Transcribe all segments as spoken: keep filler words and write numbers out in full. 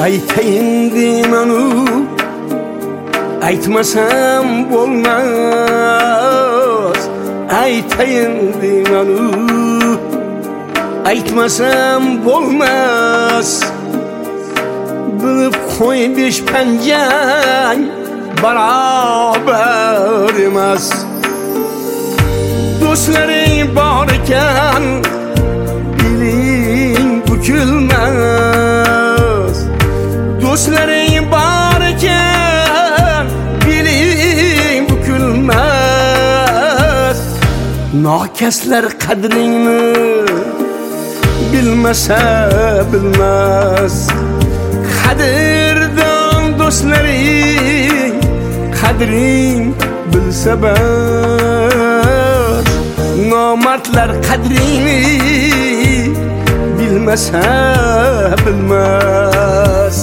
Aytayin demanu aytmasam bo'lmas. Aytayin demanu aytmasam bo'lmas. Bilib qo'y besh panjang barobar emas. Do'stlaring bor ekan biling bukilmas. Do'stlaring bor ekan biling bukilmas. Nokaslar qadringni bilmasa bilmas. Qadrdon do'stlaring qadring bilsa bas. Nomardlar qadringni bilmasa bilmas.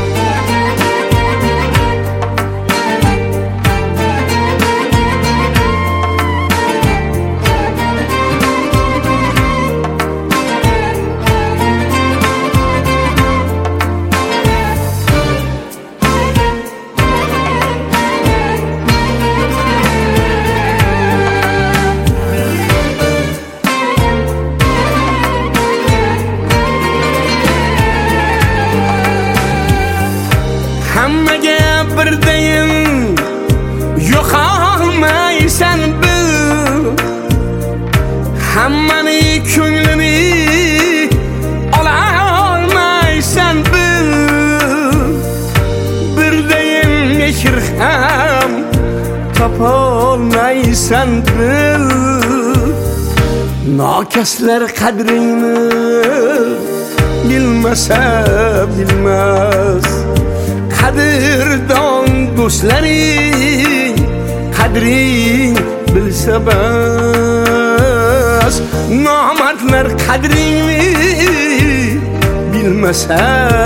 Hammaga birdayin yo'qolmaysan bil. Hammani ko'nglini ololmaysan bil. Birdayin mehr ham topolmaysan bil. Nokaslar qadringni bilmasa bilmas. Qadrdon do'stlaring qadring bilsa bas. Nomardlar qadringni bilmasa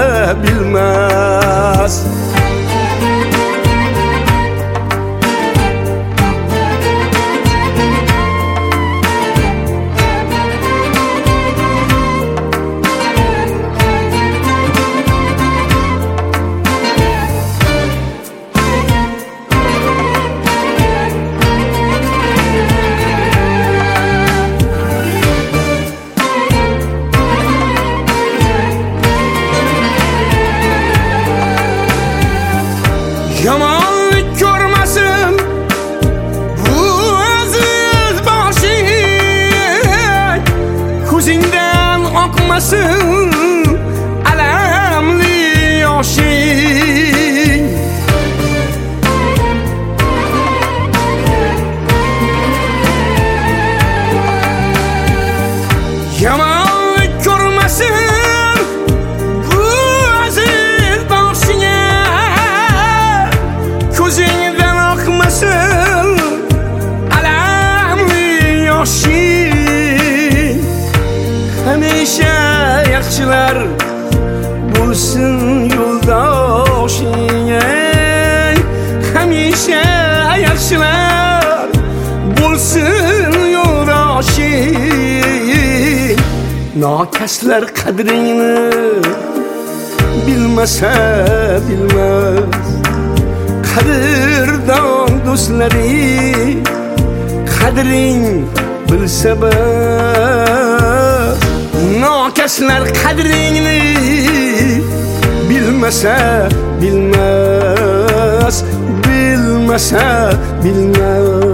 bilmas. Yomonlik ko'rmasin bu aziz boshing. Ko'zingdan oqmasin alamli yoshing. Yomonlik ko'rmasin bu aziz boshing. Ko'zingdan oqmasin alamli yoshing. Hamisha yaxshilar bo'lsin yo'ldoshing. Hamisha yaxshilar bo'lsin yo'ldoshing. Nokaslar qadringni bilmasa bilmas. Qadrdon do'stlaring qadring bilsa bas. Nokaslar qadringni bilmasa bilmas. Bilmasa bilmas.